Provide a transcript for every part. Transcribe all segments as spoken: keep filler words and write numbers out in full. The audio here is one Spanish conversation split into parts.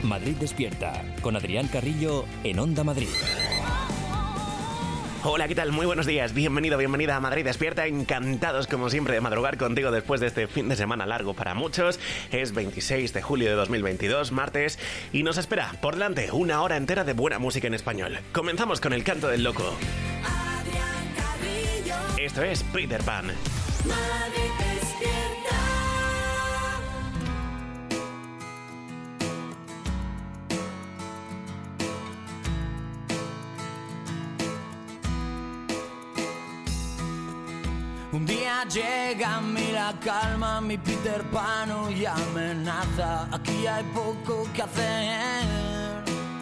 Madrid Despierta, con Adrián Carrillo en Onda Madrid. Hola, ¿qué tal? Muy buenos días. Bienvenido, bienvenida a Madrid Despierta. Encantados, como siempre, de madrugar contigo después de este fin de semana largo para muchos. Es veintiséis de julio de dos mil veintidós, martes, y nos espera por delante una hora entera de buena música en español. Comenzamos con El Canto del Loco. Adrián Carrillo. Esto es Peter Pan. Madrid Despierta. Un día llega a mí la calma, mi Peter Pan y amenaza. Aquí hay poco que hacer.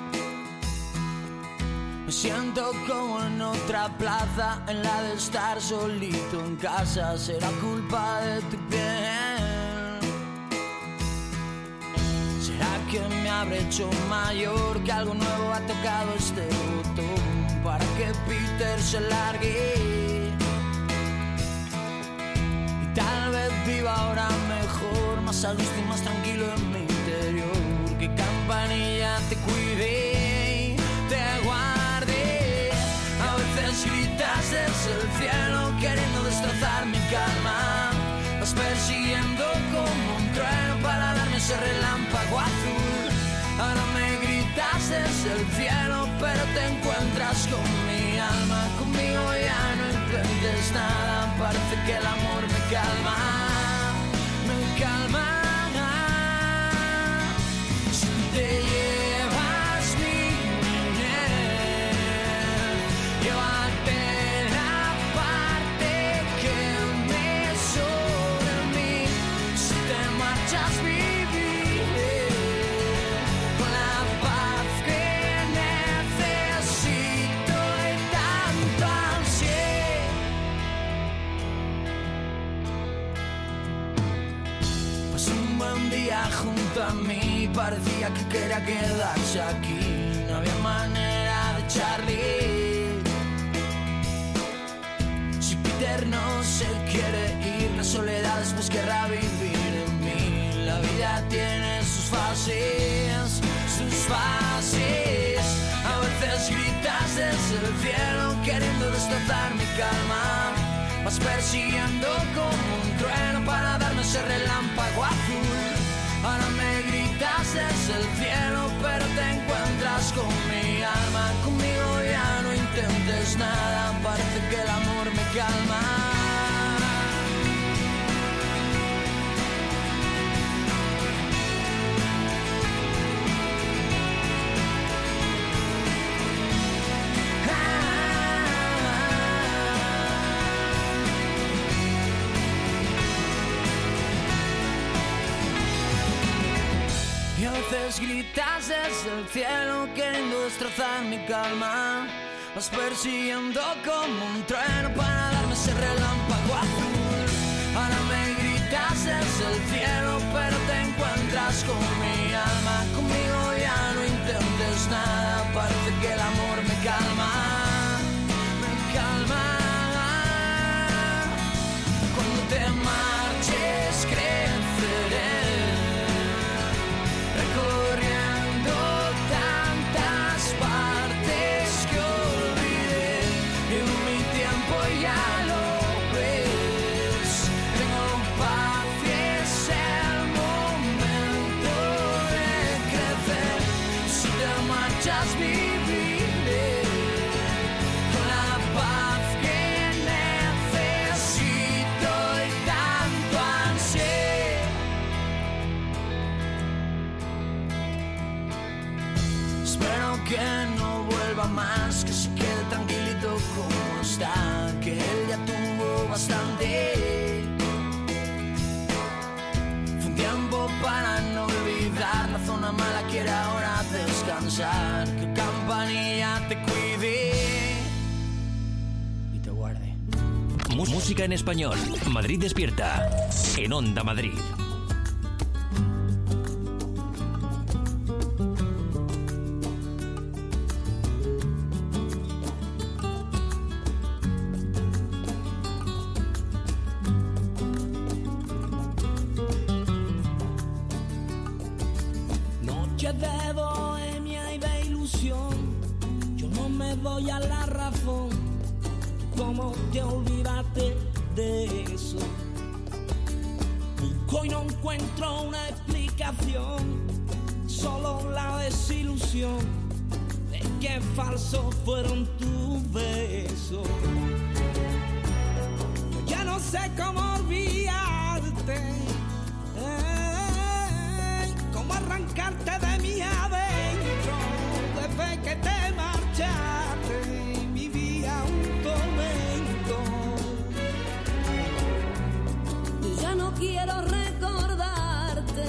Me siento como en otra plaza, en la de estar solito en casa. Será culpa de tu piel. ¿Será que me habré hecho mayor, que algo nuevo ha tocado este botón para que Peter se largue? Tal vez viva ahora mejor, más a gusto y más tranquilo en mi interior. Que Campanilla te cuide y te guarde. A veces gritas desde el cielo queriendo destrozar mi calma. Vas persiguiendo como un trueno para darme ese relámpago azul. Ahora me gritas desde el cielo, pero te encuentras con mi alma. Conmigo ya no intentes nada, parece que el amor me calma, me calma. Si te llevas mi mujer, llévate la parte que me sobra a mí. Si te marchas viviré con la paz que necesito y tanto ansié. Pasó un buen día junto a mí, parecía que quería quedarse aquí. No había manera de echarle. Si Peter no se quiere ir, la soledad después querrá vivir en mí. La vida tiene sus fases, sus fases. A veces gritas desde el cielo queriendo destrozar mi calma. Vas persiguiendo como un trueno para darme ese relámpago azul. Ahora me gritas desde el cielo, pero te encuentras con mi alma. Conmigo ya no intentes nada, parece que el amor me calma. Y a veces gritas desde el cielo queriendo destrozar mi calma. Vas persiguiendo como un trueno para darme ese relámpago azul. Ahora me gritas desde el cielo, pero te encuentras con mi alma. Conmigo ya no intentes nada, parece que el amor me calma, me calma. Cuando te marches creceré, recorriendo tantas partes que olvidé. Y mi tiempo ya lo ves. Tengo paz y es el momento de crecer. Si te marchas viviré con la paz que necesito y tanto ansié. Espero que no vuelva más, que se quede tranquilito como está, que él ya tuvo bastante. Fue un tiempo para no olvidar, la zona mala quiere ahora descansar. Que Campanilla te cuide y te guarde. Música en español. Madrid Despierta, en Onda Madrid. Noches de bohemia y de ilusión, yo no me doy a la razón. ¿Cómo te olvidaste de eso? Busco y no encuentro una explicación, solo la desilusión de que falsos fueron tus besos. Yo ya no sé cómo olvidarte, eh, cómo arrancarte de mi adentro. Desde que te marchaste vivía un tormento. Yo ya no quiero recordarte,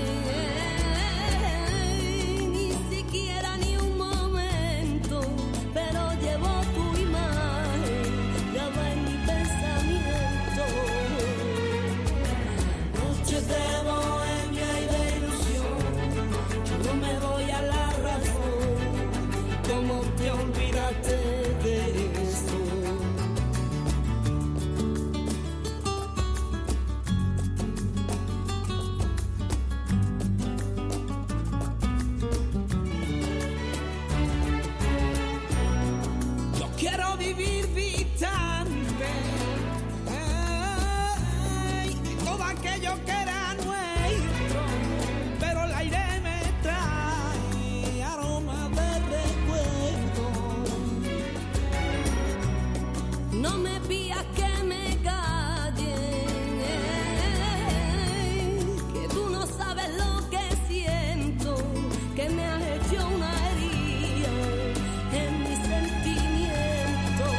ni siquiera ni un momento, pero llevo tu imagen grabada en mi pensamiento. Noches de bohemia y de ilusión, yo no me doy a la razón. ¿Cómo te olvidaste de eso? Yo quiero vivir distante, ay, de todo aquello que era nuestro, pero el aire me trae aroma de recuerdo. No me pidas que me calle, que tú no sabes lo que siento, que me has hecho una herida en mis sentimientos.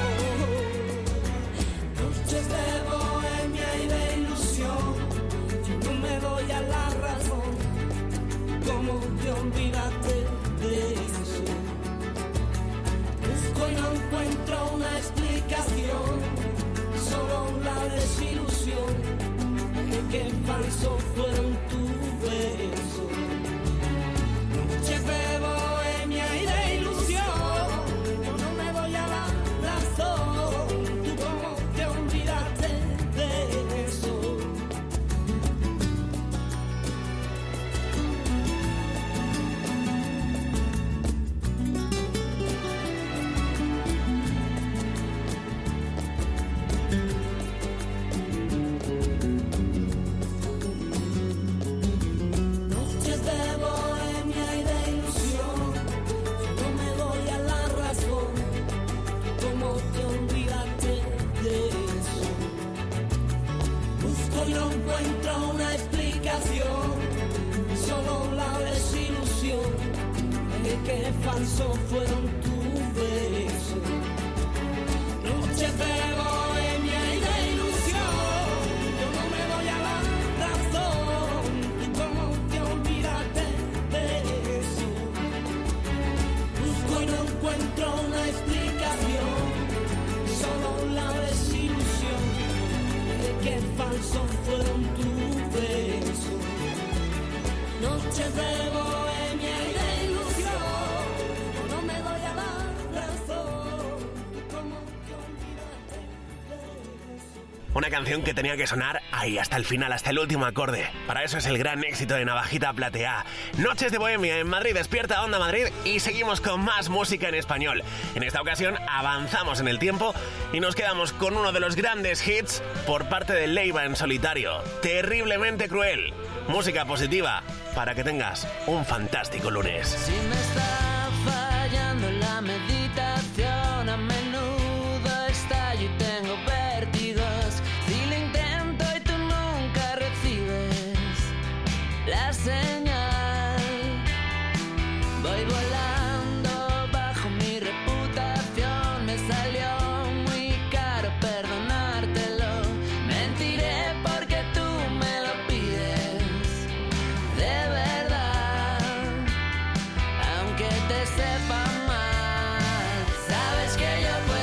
Noches de bohemia y de ilusión, yo no me doy a la razón. ¿Cómo te olvidaste de eso? Busco y no encuentro una explicación, solo la desilusión de que falsos fueron tus besos. Noches de bohemia y de ilusión, yo no me doy a la razón. ¿Tú cómo te olvidaste de eso? Noches de bohemia y de ilusión, yo no me doy a la razón. ¿Cómo te olvidaste de eso? Busco y no encuentro una explicación, solo la desilusión de que falsos fueron tus besos. Noches de bohemia y de ilusión, yo no me doy a la razón. ¿Y cómo te olvidaste de eso? Busco y no encuentro una explicación, solo la desilusión de que falsos fueron tus besos. Noches de bohemia y de ilusión, yo no me doy a la razón. ¿Cómo te olvidaste de eso? Una canción que tenía que sonar ahí, hasta el final, hasta el último acorde. Para eso es el gran éxito de Navajita Platea. Noches de bohemia en Madrid, despierta Onda Madrid y seguimos con más música en español. En esta ocasión avanzamos en el tiempo y nos quedamos con uno de los grandes hits por parte de Leiva en solitario, Terriblemente Cruel. Música positiva para que tengas un fantástico lunes. Si me está fallando la meditación, a menudo estallo y tengo vértigos. Si lo intento y tú nunca recibes la señal, voy volando bajo mi reputación. Me salió muy caro perdonártelo. Mentiré porque tú me lo pides de verdad, aunque te sepa mal. Sabes que yo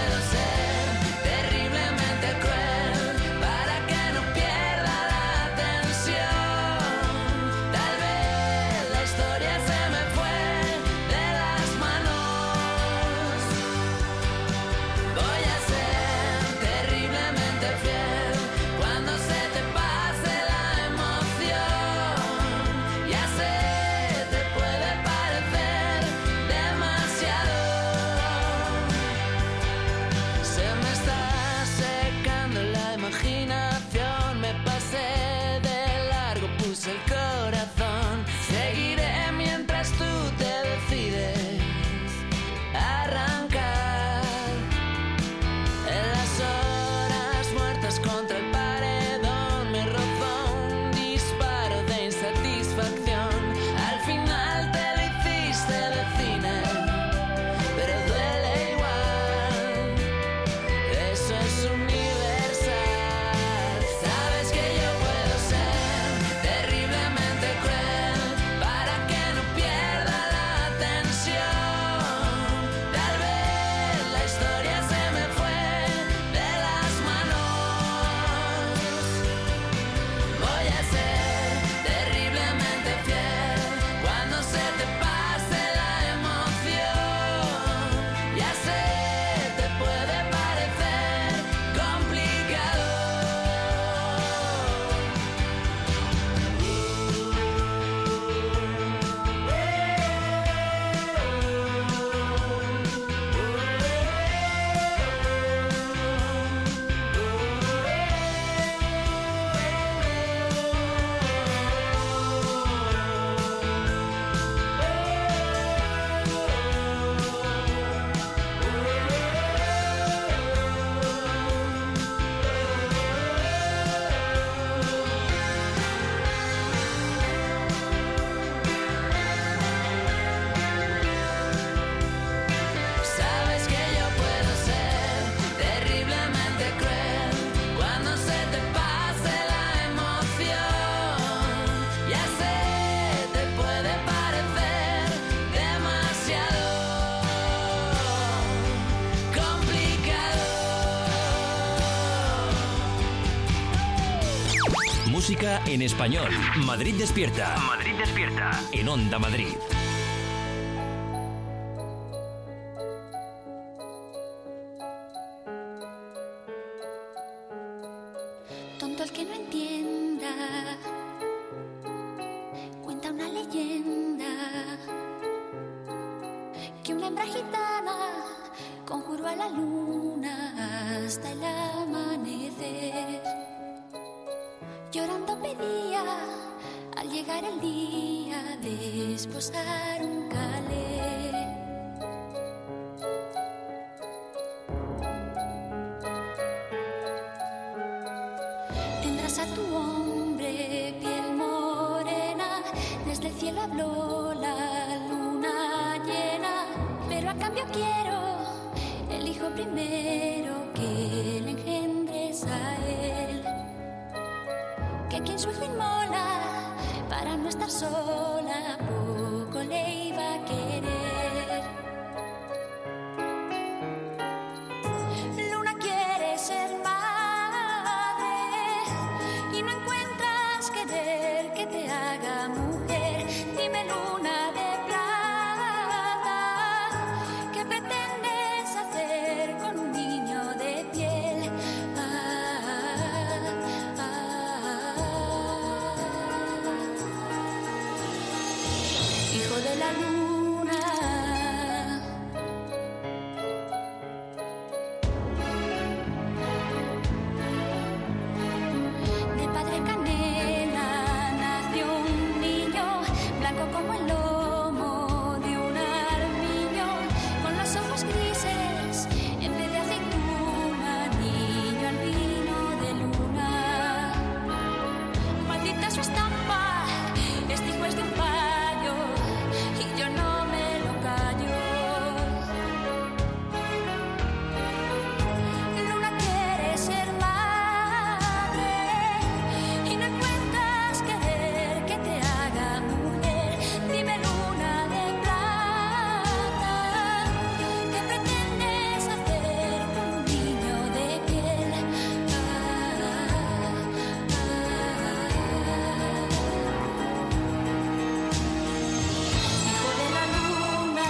música en español. Madrid Despierta. Madrid Despierta. En Onda Madrid. Tonto el que no entienda, cuenta una leyenda, que una hembra gitana conjuró a la luna hasta el amanecer. Llorando pedía al llegar el día de esposar un calé. Tendrás a tu hombre piel morena, desde el cielo habló la luna llena, pero a cambio quiero el hijo primero que le engendres a él. Que quien su hijo inmola para no estar sola, poco le iba a querer. Luna quiere ser madre y no encuentras querer que te haga mujer. Dime, luna de plata, ¿qué pretendes hacer con un niño de piel? Hijo de la luna, de padre canela nació un niño, blanco como el lomo de un armiño, con los ojos grises en vez de aceituna, niño albino de luna. Maldita su estampa, este hijo es de un payo y yo no me lo callo. Luna quiere ser madre y no encuentras querer que te haga mujer. Dime, luna de plata, ¿qué pretendes hacer con un niño de piel? Ah, Hijo de la luna,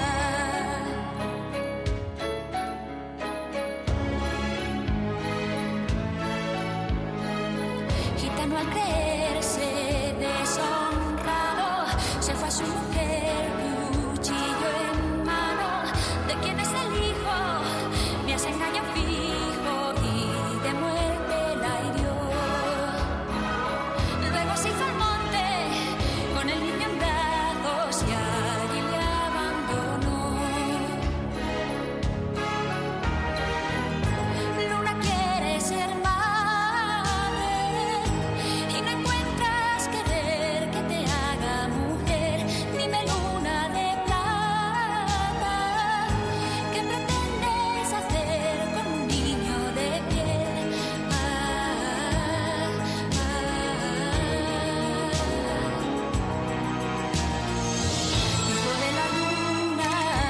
gitano al creerse deshonrado, se fue a su mujer, cuchillo en mano. ¿De quién es el hijo? Me hace engaño fijo y de muerte la hirió. Luego se hizo al monte con el niño en brazos y allí le abandonó. Luna quiere ser madre y no encuentras querer que te haga mujer. Dime, luna de plata, ¿qué pretendes hacer con un niño de piel? Ah, ah, Hijo de la luna.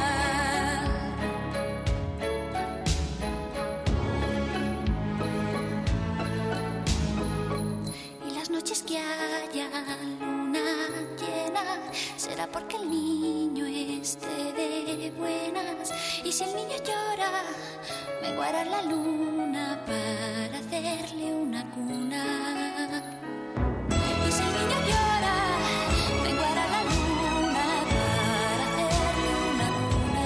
Y las noches que haya luna llena, será porque el niño esté de buenas. Y si el niño llora, menguará la luna para hacerle una cuna. Y si el niño llora, menguará la luna para hacerle una cuna.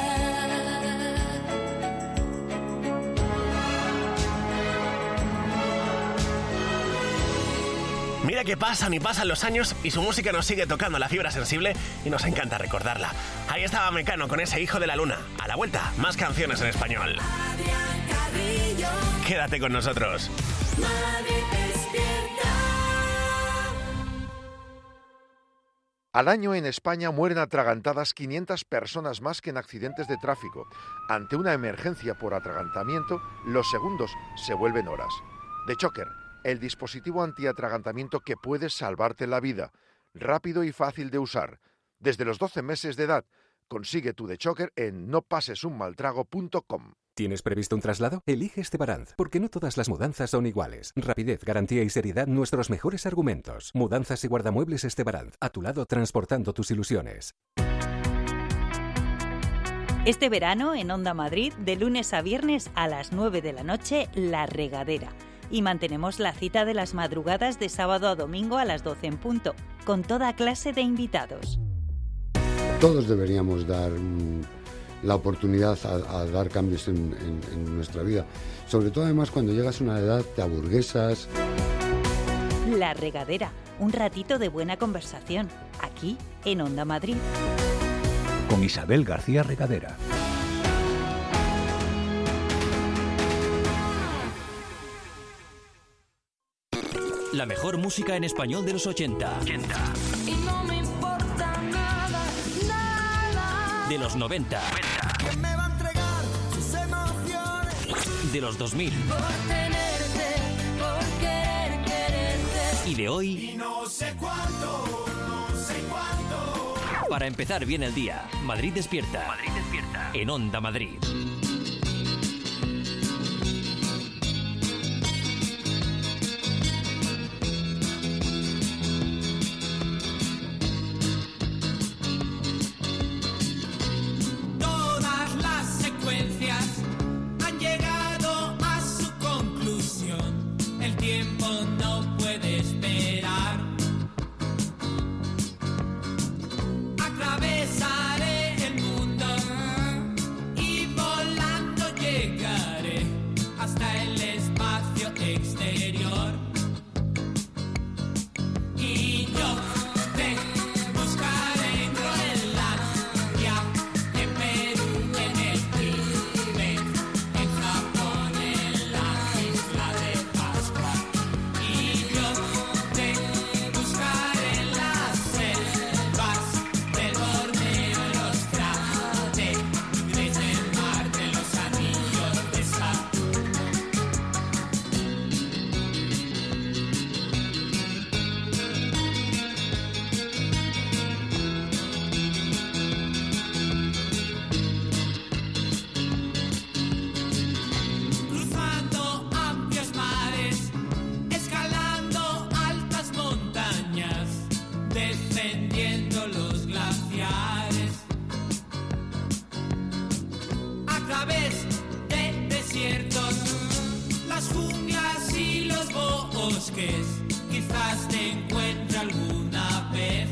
Mira que pasan y pasan los años y su música nos sigue tocando la fibra sensible y nos encanta recordarla. Ahí estaba Mecano con ese Hijo de la Luna. A la vuelta, más canciones en español. Adrián Carrillo, Quédate con nosotros. Madrid Despierta. Al año en España mueren atragantadas quinientas personas más que en accidentes de tráfico. Ante una emergencia por atragantamiento, los segundos se vuelven horas. The Choker, el dispositivo antiatragantamiento que puede salvarte la vida, rápido y fácil de usar. Desde los doce meses de edad, Consigue tu The Choker en no pases un mal trago punto com. ¿Tienes previsto un traslado? Elige Estebaranz, porque no todas las mudanzas son iguales. Rapidez, garantía y seriedad, nuestros mejores argumentos. Mudanzas y guardamuebles Estebaranz, a tu lado transportando tus ilusiones. Este verano, en Onda Madrid, de lunes a viernes a las nueve de la noche, La Regadera. Y mantenemos la cita de las madrugadas de sábado a domingo a las doce en punto, con toda clase de invitados. Todos deberíamos dar mm, la oportunidad a, a dar cambios en, en, en nuestra vida. Sobre todo, además, cuando llegas a una edad, te aburguesas. La Regadera, un ratito de buena conversación, aquí en Onda Madrid. Con Isabel García Regadera. La mejor música en español de los ochenta. ochenta. Y no me importa nada, nada. De los noventa. ¿Quién me va a entregar sus emociones? De los dos mil. Por tenerte, por querer quererte. Y de hoy. Y no sé cuánto, no sé cuánto. Para empezar bien el día, Madrid despierta. Madrid despierta. En Onda Madrid. Quizás te encuentre alguna vez.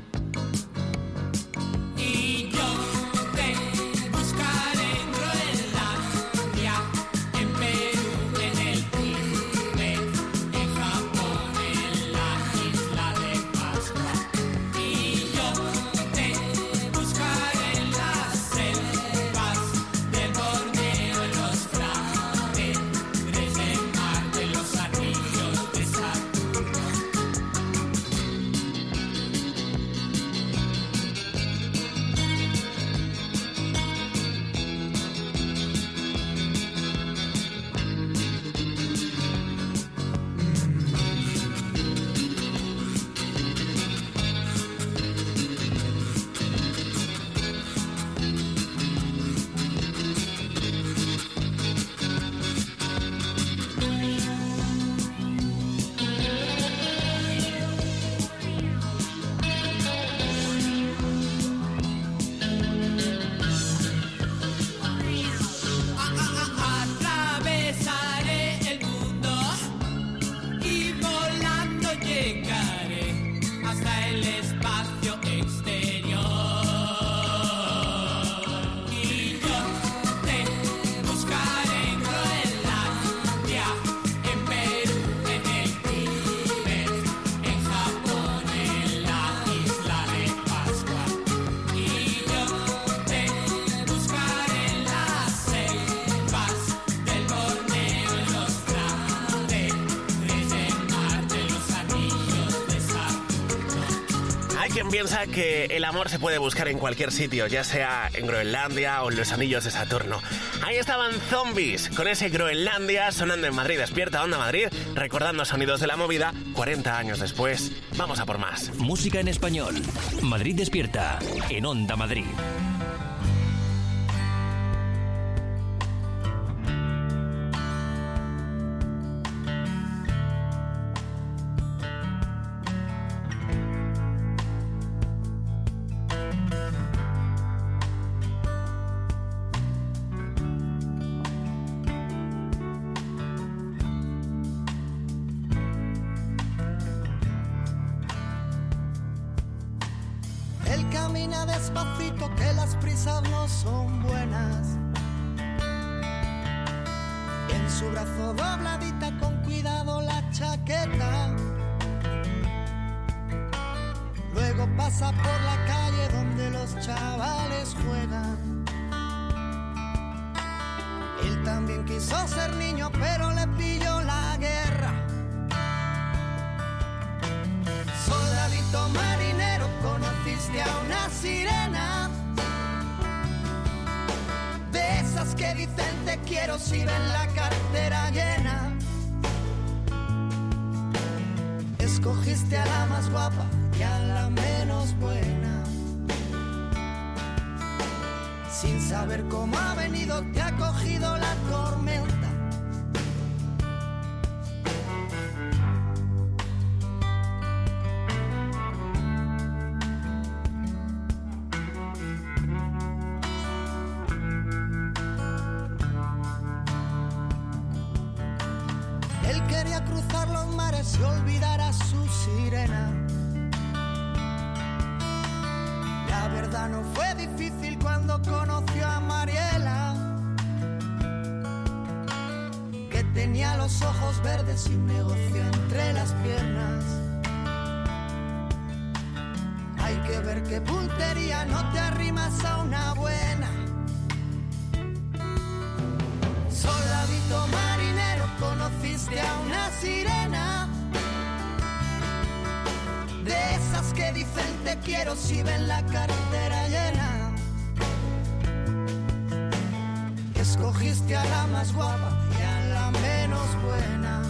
Y yo te buscaré en Groenlandia, en Perú, en el Tíbet, en Japón, en la isla de Pascua. Y yo te buscaré en las selvas del Borneo, en los cráteres de Marte, en los anillos de Saturno. Atravesaré el mundo y volando llegaré hasta el espacio exterior. Y yo te buscaré en Groenlandia, en Perú, en el Tíbet, en Japón, en la isla de Pascua. Y yo te buscaré en las selvas del Borneo, en los cráteres de Marte, los anillos de Saturno. Hay quien piensa que el amor se puede buscar en cualquier sitio, ya sea en Groenlandia o en los anillos de Saturno. Ahí estaban Zombies, con ese Groenlandia sonando en Madrid Despierta, Onda Madrid, recordando sonidos de la movida cuarenta años después. Vamos a por más. Música en español. Madrid Despierta, en Onda Madrid. Despacito que las prisas no son buenas. En su brazo dobladita con cuidado la chaqueta. Luego pasa por la calle donde los chavales juegan. Él también quiso ser niño pero le pilló la guerra. Soldadito marinero, conociste a una sirena, de esas que dicen te quiero si ven la cartera llena. Escogiste a la más guapa y a la menos buena. Sin saber cómo ha venido te ha cogido la tormenta. Cruzar los mares y olvidar a su sirena. La verdad no fue difícil cuando conoció a Mariela, que tenía los ojos verdes y un negocio entre las piernas. Hay que ver qué puntería, no te arrimas a una buena. Soldadito marinero, conociste a una sirena, de esas que dicen te quiero si ven la cartera llena. Escogiste a la más guapa y a la menos buena.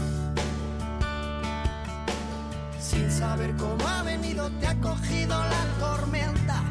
Sin saber cómo ha venido te ha cogido la tormenta.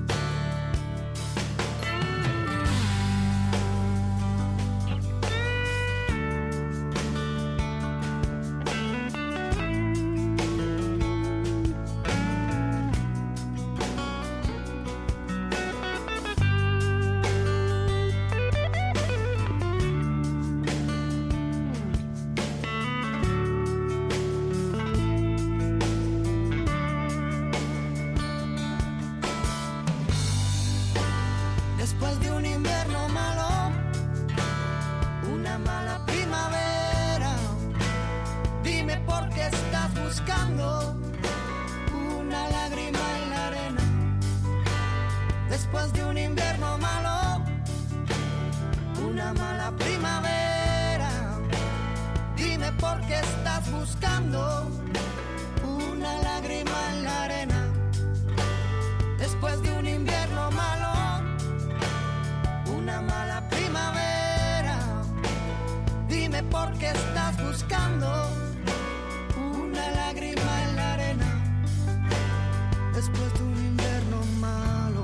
Después de un invierno malo, una mala primavera, dime por qué estás buscando una lágrima en la arena. Después de un invierno malo, una mala primavera, dime por qué estás buscando una lágrima en la arena. Después de un invierno malo, una mala primavera, dime por qué estás buscando una lágrima en la arena. Después de un invierno malo.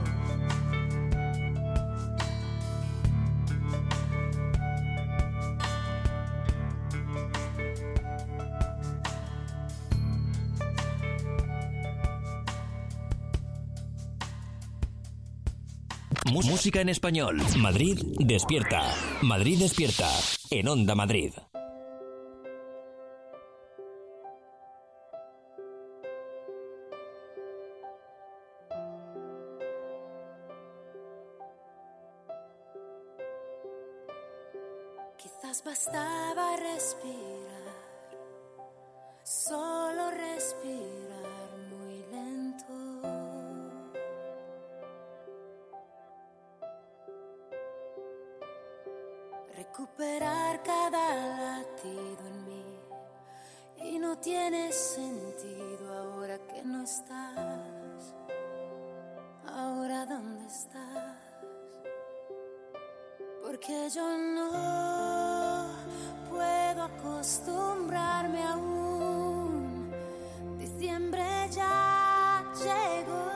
Música en español. Madrid Despierta. Madrid Despierta. En Onda Madrid. Quizás bastaba respirar, solo respirar muy lento. Recuperar cada latido en mí, y no tiene sentido ahora que no estás. Ahora ¿dónde estás? porque yo no puedo acostumbrarme aún. Diciembre ya llegó.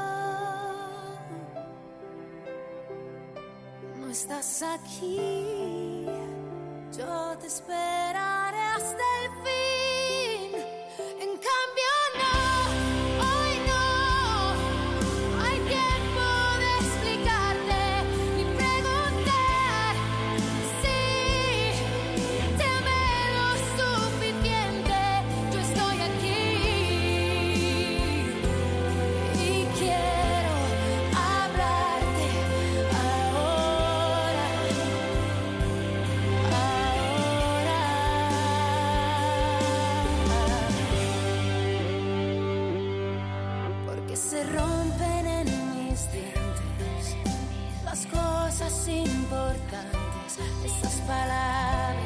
No estás aquí, yo te esperaré hasta el fin. En cambio no, hoy no hay tiempo de explicarte ni preguntar si te amé lo suficiente. Yo estoy aquí y quiero hablarte ahora, ahora. Porque se rompen en mis dientes las cosas importantes, esas palabras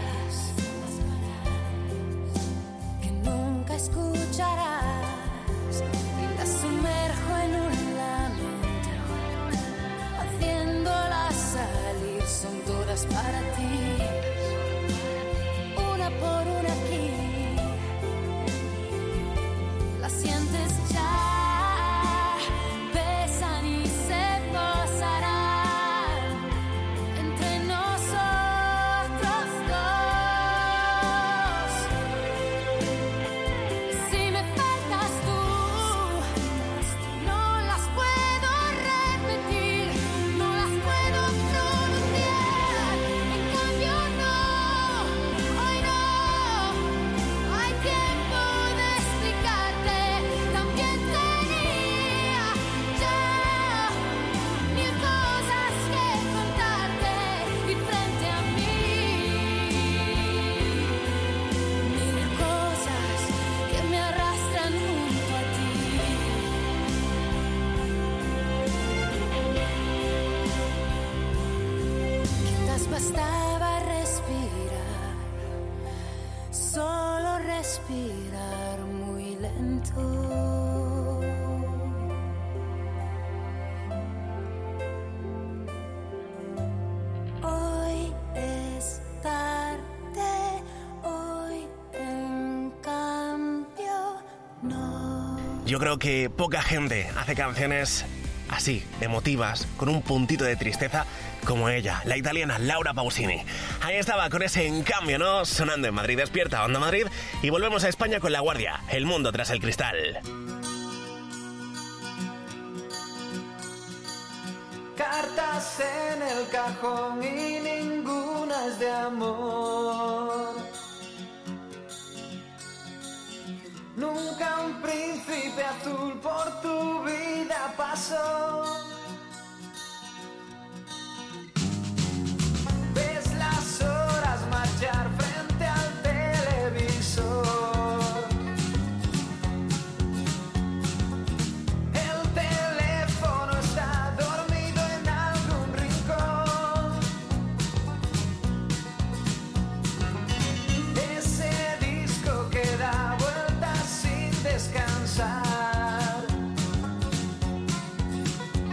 que nunca escucharás, y las sumerjo en un lamento, haciéndolas salir, son todas para ti, una por una aquí. Las sientes ya, pesan y se posarán entre nosotros dos. Si me faltas tú, no las puedo repetir, no las puedo pronunciar. En cambio no, hoy no hay tiempo de explicarte. También tenía ya mil cosas que contarte y frente a mí mil cosas que me arrastran junto a ti. Quizás bastaba respirar, solo respirar muy lento. Hoy es tarde, hoy en cambio no. Yo creo que poca gente hace canciones así, emotivas, con un puntito de tristeza, como ella, la italiana Laura Pausini. Ahí estaba con ese En Cambio, ¿no? Sonando en Madrid Despierta, Onda Madrid. Y volvemos a España con La Guardia, El Mundo Tras el Cristal. Cartas en el cajón y ninguna es de amor. Nunca un príncipe azul por tu vida pasó. Ves las horas marchar frente al televisor. El teléfono está dormido en algún rincón. Ese disco que da vueltas sin descansar.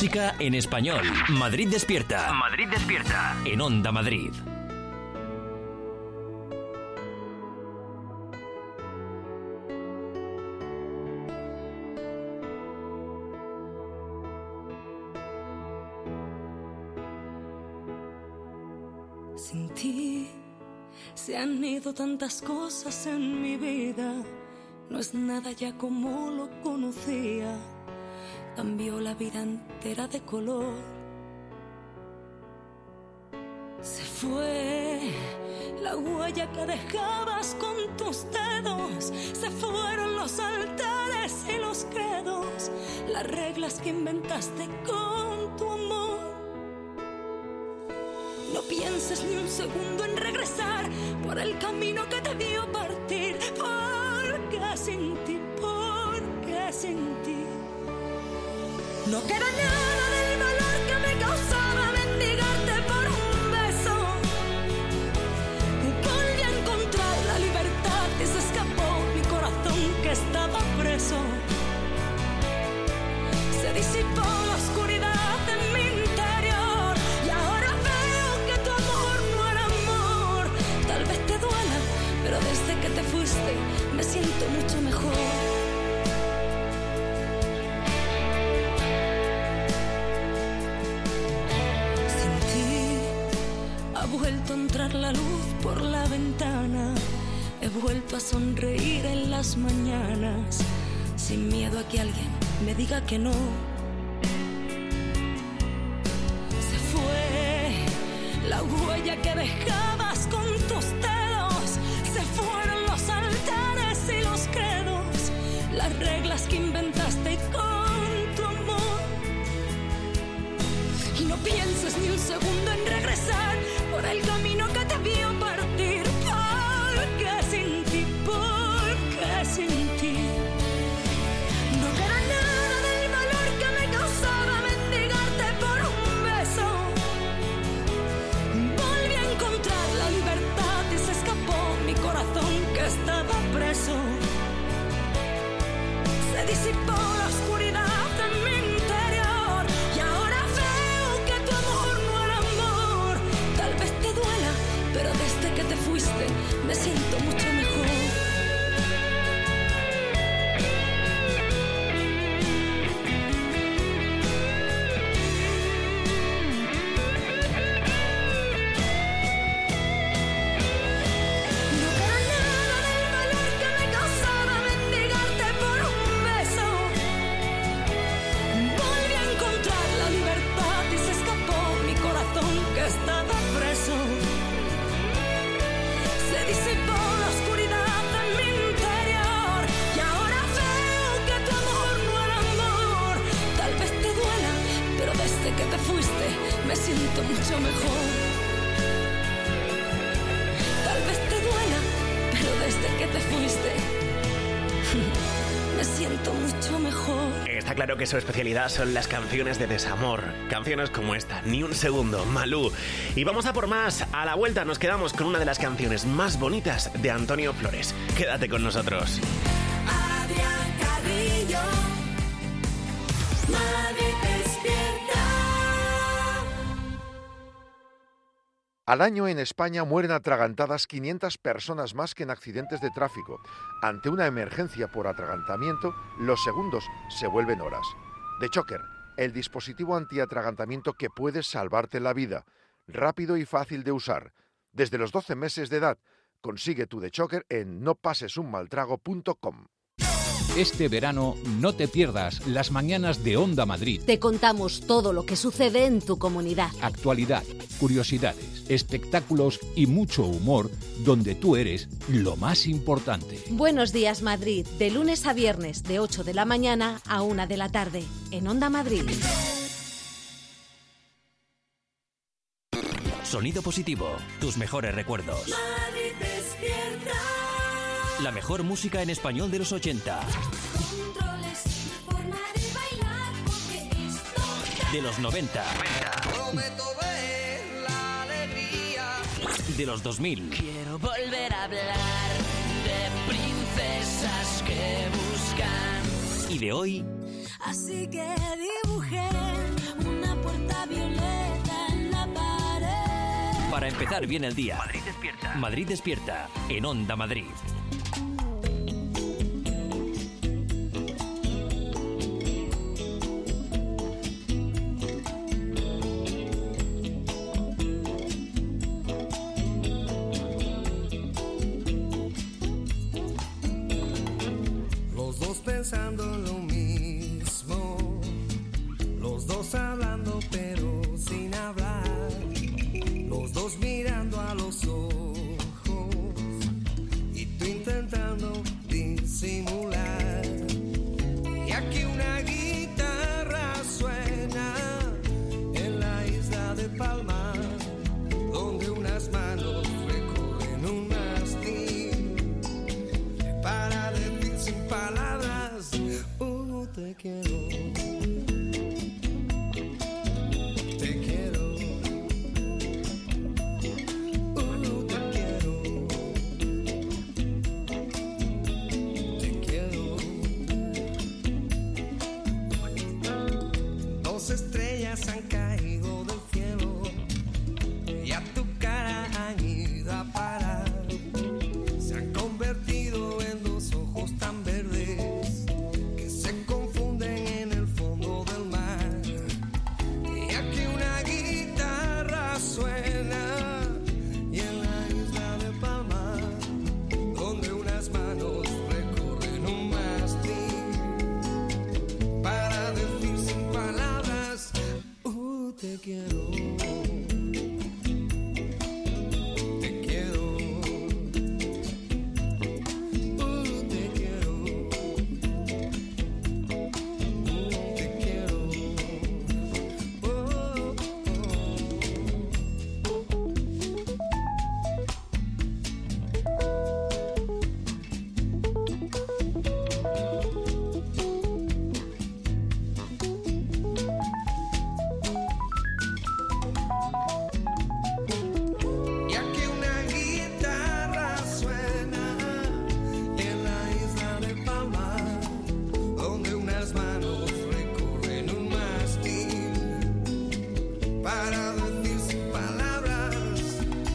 música en español. Madrid despierta. Madrid despierta. En Onda Madrid. Sin ti se han ido tantas cosas en mi vida. No es nada ya como lo conocía. Cambió la vida entera de color. Se fue la huella que dejabas con tus dedos. Se fueron los altares y los credos, las reglas que inventaste con tu amor. No pienses ni un segundo en regresar por el camino que te vio partir. Porque sin ti, porque sin ti no queda nada del valor que me causaba mendigarte por un beso. Volví a encontrar la libertad y se escapó mi corazón que estaba preso. Se disipó la oscuridad en mi interior y ahora veo que tu amor no era amor. Tal vez te duela, pero desde que te fuiste me siento mucho mejor. Ha vuelto a entrar la luz por la ventana. He vuelto a sonreír en las mañanas, sin miedo a que alguien me diga que no. Se fue la huella que dejabas con tus dedos. Se fueron los altares y los credos, las reglas que inventaste con tu amor. Y no pienses ni un segundo en regresar por el camino que te vio partir. Porque sin ti, porque sin ti no queda nada del valor que me causaba mendigarte por un beso. Volví a encontrar la libertad y se escapó mi corazón que estaba preso. Se disipó la oscuridad en mi interior y ahora veo que tu amor no era amor. Tal vez te duela, pero desde que te fuiste me siento mucho mejor. Que te fuiste, me siento mucho mejor. Tal vez te duela, pero desde que te fuiste me siento mucho mejor. Está claro que su especialidad son las canciones de desamor. Canciones como esta, Ni un segundo, Malú. Y vamos a por más. A la vuelta nos quedamos con una de las canciones más bonitas de Antonio Flores. Quédate con nosotros. Adrián Carrillo, Madrid despierta. Al año en España mueren atragantadas quinientas personas más que en accidentes de tráfico. Ante una emergencia por atragantamiento, los segundos se vuelven horas. The Choker, el dispositivo antiatragantamiento que puede salvarte la vida. Rápido y fácil de usar. Desde los doce meses de edad, consigue tu The Choker en no pases un mal trago punto com. Este verano no te pierdas las mañanas de Onda Madrid. Te contamos todo lo que sucede en tu comunidad. Actualidad, curiosidades, espectáculos y mucho humor, donde tú eres lo más importante. Buenos días, Madrid, de lunes a viernes, de ocho de la mañana a una de la tarde, en Onda Madrid. Sonido positivo, tus mejores recuerdos. Madrid despierta. La mejor música en español de los ochenta. Controles, forma de bailar, porque esto De los noventa. Prometo ver la alegría. De los dos mil. Quiero volver a hablar de princesas que buscan. Y de hoy. Así que dibujé para empezar bien el día. Madrid despierta. Madrid despierta en Onda Madrid. Los dos pensando en lo mismo, los dos hablando pero sin hablar, los dos mirando a los ojos y tú intentando disimular. Y aquí una guitarra suena en la isla de Palma, donde unas manos recorren un mastil para decir sin palabras, oh, te quiero. Te quiero. Uh, te quiero. Te quiero. Dos estrellas han caído del cielo y a tu cara han ido a parar. Se han convertido en dos ojos tan verdes que se confunden en el fondo del mar. Y aquí una guitarra suena y en la isla de Palma, donde unas manos recorren un mástil para decir sin palabras, uh, te quiero. Te quiero. Uh, te quiero. Uh, te quiero. Oh, y aquí una guitarra suena y en la isla de Palma, donde unas manos recorren un mástil para decir sin palabras.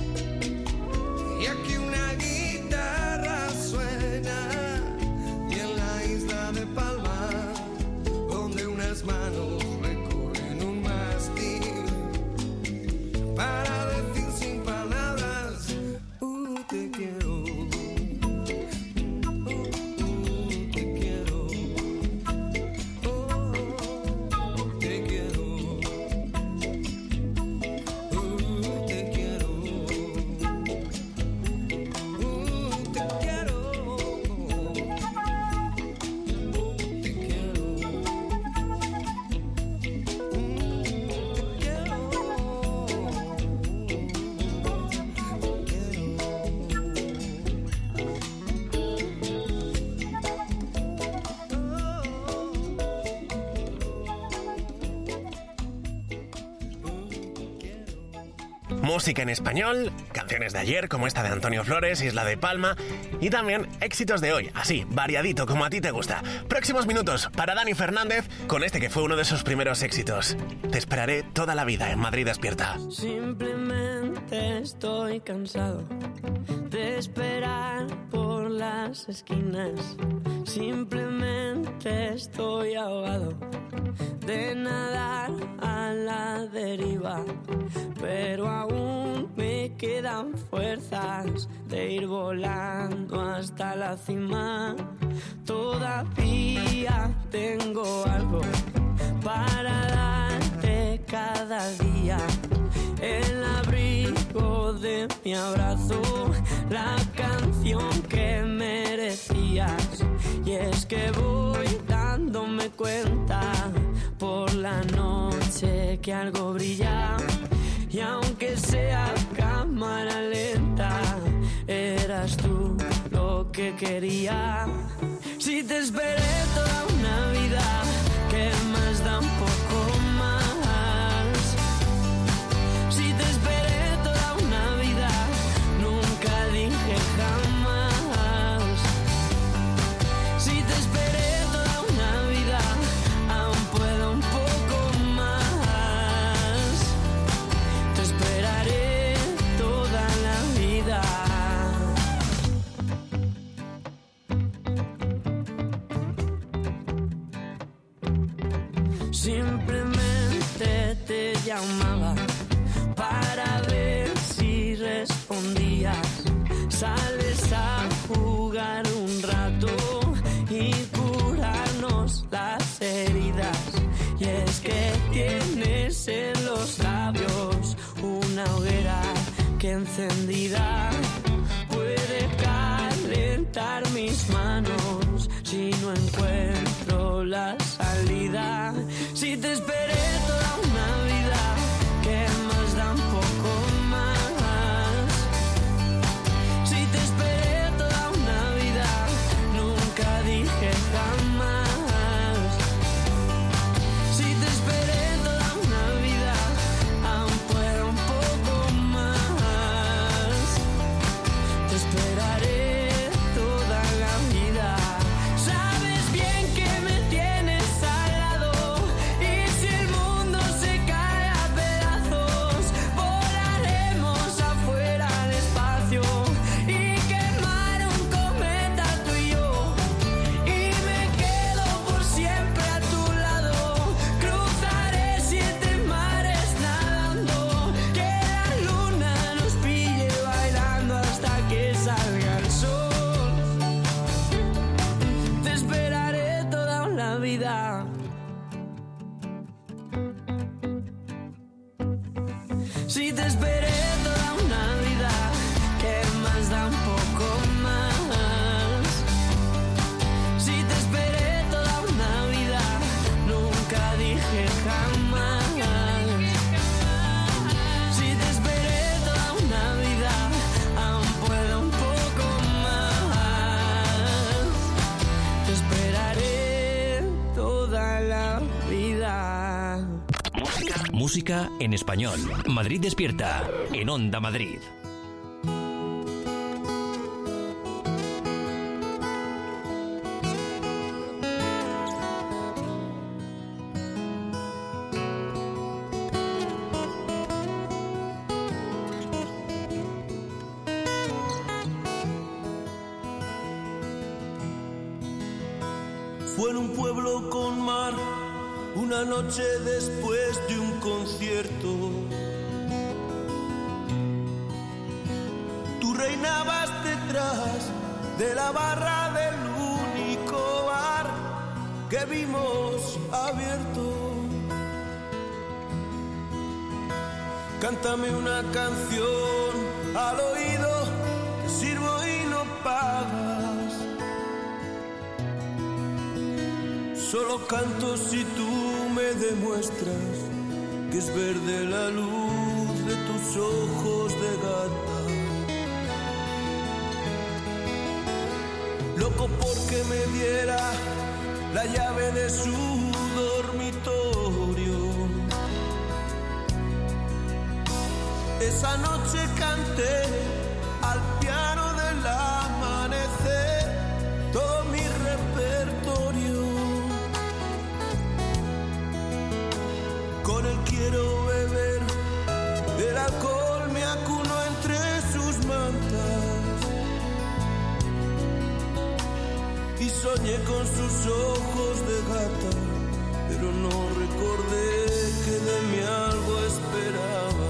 Y aquí una guitarra suena y en la isla de Palma, donde unas manos recorren un mástil para decir sin palabras, uh, te quiero. Uh, uh, te quiero. Oh, te quiero. Uh, te quiero. Uh, te quiero. Te quiero. Música en español, canciones de ayer como esta de Antonio Flores, Isla de Palma, y también éxitos de hoy, así, variadito como a ti te gusta. Próximos minutos para Dani Fernández con este que fue uno de sus primeros éxitos. Te esperaré toda la vida en Madrid Despierta. Simplemente estoy cansado de esperar por las esquinas. Simplemente estoy ahogado de nadar a la deriva, pero aún me quedan fuerzas de ir volando hasta la cima. Todavía tengo algo para darte cada día, el abrigo de mi abrazo, la canción que merecías. Y es que voy dándome cuenta por la noche que algo brilla, y aunque sea cámara lenta, eras tú lo que quería. Si te esperé toda una vida, ¿qué más da un poco más? Si te esperé toda una vida, nunca dije jamás. Si te esperé toda una vida, aún puedo un poco más. Te esperaré llamaba para ver si respondías. Sales a jugar un rato y curarnos las heridas. Y es que tienes en los labios una hoguera que encendida puede calentar mis manos si no encuentro la salida. Si te esperé toda una vida, ¿qué más da un poco más? Si te esperé toda una vida, nunca dije jamás. Si te esperé toda una vida, aún puedo un poco más. Te esperaré toda la vida. Sabes bien que me tienes al lado, y si el mundo se cae a pedazos, volaremos afuera al espacio y quemar un cometa tú y yo. Y me quedo por siempre a tu lado, cruzaré siete mares nadando, que la luna nos pille bailando hasta que salga el sol. Te esperaré toda una vida. Si te esperé toda una vida, ¿qué más da un poco más? Si te esperé toda una vida, nunca dije jamás. Si te esperé toda una vida, aún puedo un poco más. Te esperaré toda la vida. Música en español. Madrid Despierta, en Onda Madrid. Fue en un pueblo con mar, una noche después de un concierto. Tú reinabas detrás de la barra del único bar que vimos abierto. Cántame una canción al oído, te sirvo y no pagas. Solo canto si tú me demuestras que es verde la luz de tus ojos de gata. Loco porque me diera la llave de su dormitorio. Esa noche canté al piano del amanecer todo mi repertorio. Con él quiero beber, el alcohol me acuno entre sus mantas. Y soñé con sus ojos de gata, pero no recordé que de mí algo esperaba.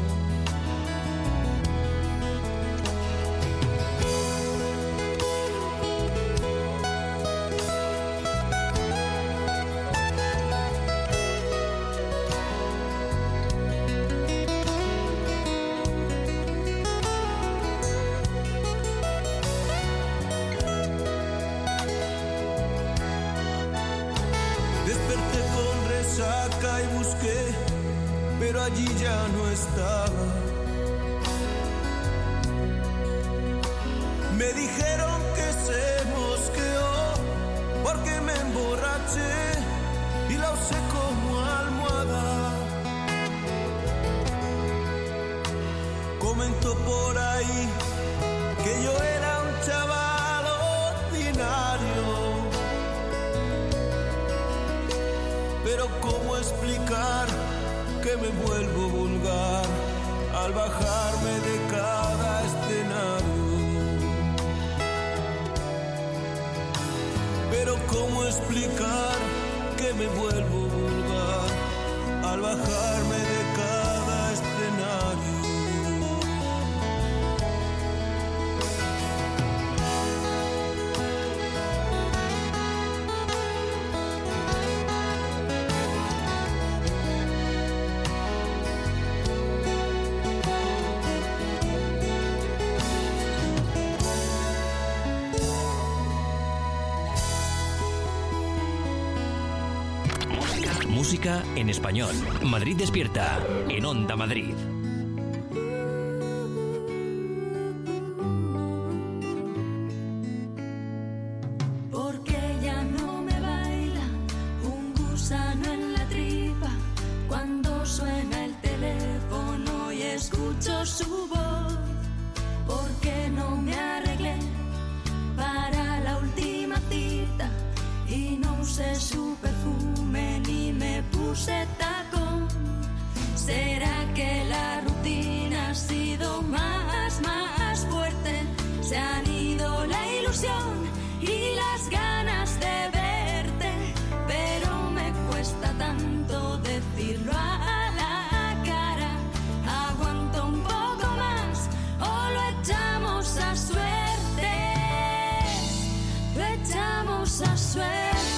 Y busqué, pero allí ya no estaba. Me dijeron que se mosqueó porque me emborraché y la usé como almohada. Comentó por ahí que yo era un chaval ordinario. Pero ¿cómo explicar que me vuelvo vulgar al bajarme de cada escenario? Pero ¿cómo explicar que me vuelvo vulgar al bajarme de cada Música en español. Madrid Despierta, en Onda Madrid. Porque ya no me baila un gusano en la tripa cuando suena el teléfono y escucho su voz. Porque no me arreglé para la última cita y no usé su perfume ni me puse tacón. ¿Será que la rutina ha sido más, más fuerte? Se han ido la ilusión y las ganas de verte, pero me cuesta tanto decirlo a la cara. Aguanto un poco más o lo echamos a suerte, lo echamos a suerte.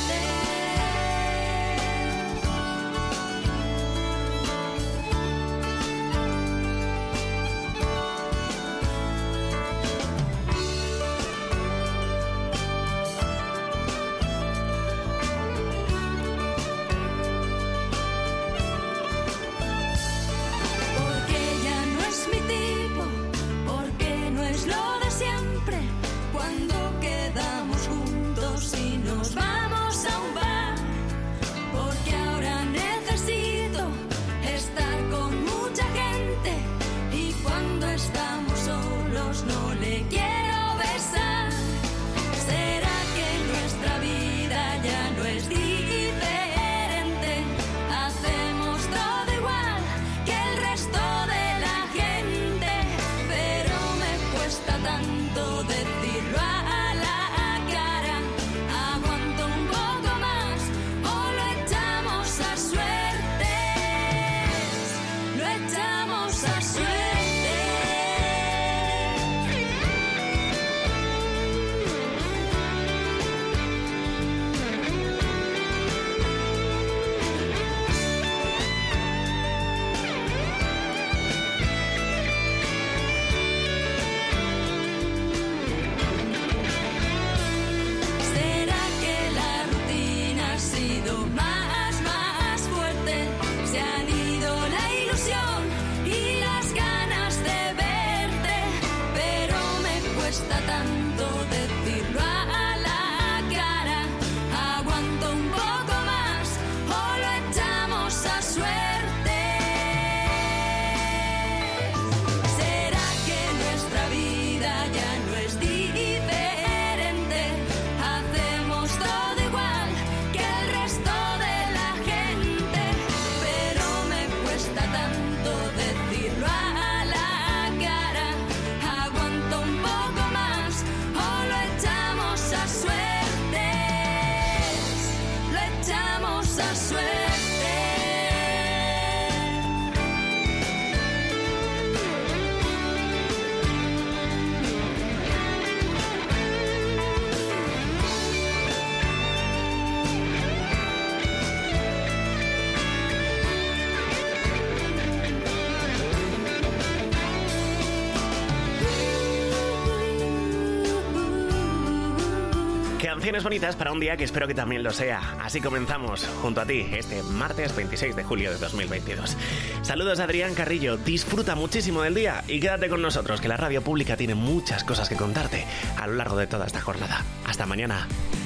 Canciones bonitas para un día que espero que también lo sea. Así comenzamos junto a ti este martes veintiséis de julio de dos mil veintidós. Saludos, Adrián Carrillo. Disfruta muchísimo del día y quédate con nosotros, que la radio pública tiene muchas cosas que contarte a lo largo de toda esta jornada. Hasta mañana.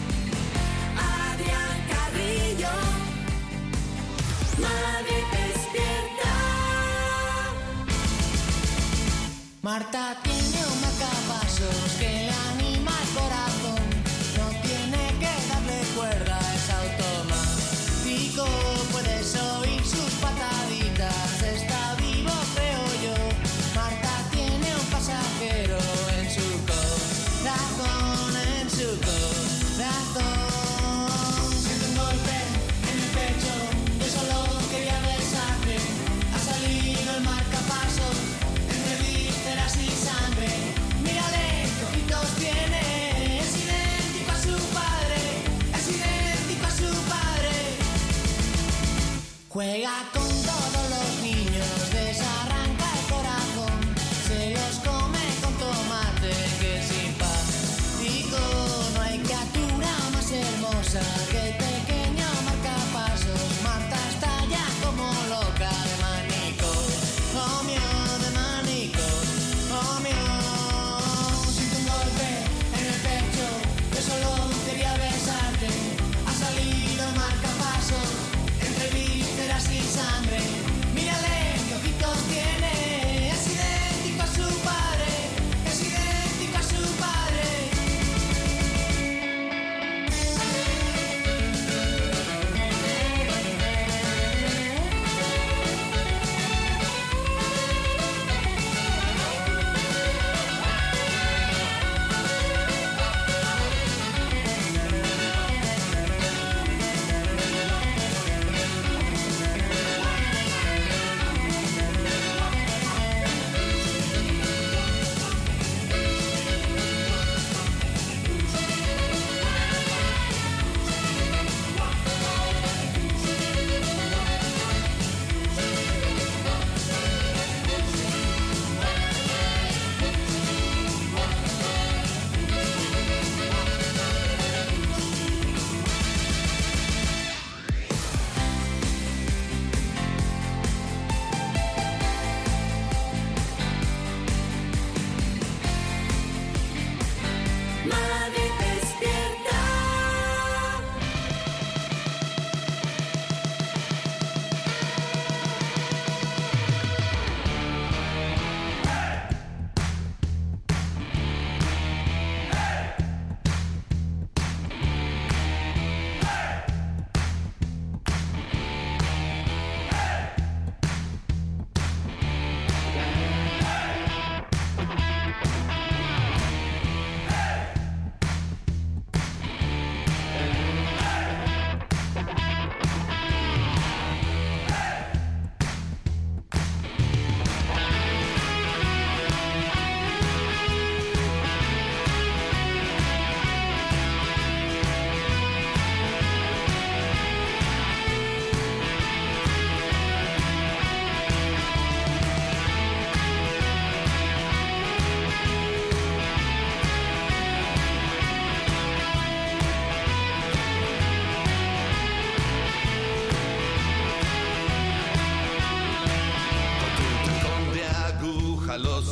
Adrián Carrillo, Madrid Despierta. Marta tiene un marcapasos que le anima el corazón. No tiene que darle cuerda, es automático. Puedes oír sus pataditas, está vivo, creo yo. Marta tiene un pasajero en su corazón, en su corazón. Siento un golpe en el pecho, yo solo quería besarte. Ha salido el marcapasos entre vísceras y sangre. Mírale, qué ojitos tiene, es idéntico a su padre, es idéntico a su padre. Juega con todos los niños, desarranca el corazón, se los come con tomate, que simpático. No hay criatura más hermosa que el pequeño marcapasos. Marta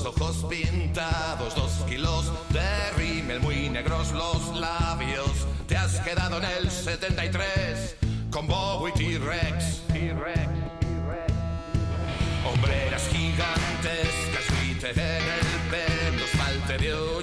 los ojos pintados, dos kilos de rímel muy negros los labios. Te has quedado en el setenta y tres con Bowie T-Rex. Hombreras gigantescas, glitter en el pelo, esmalte de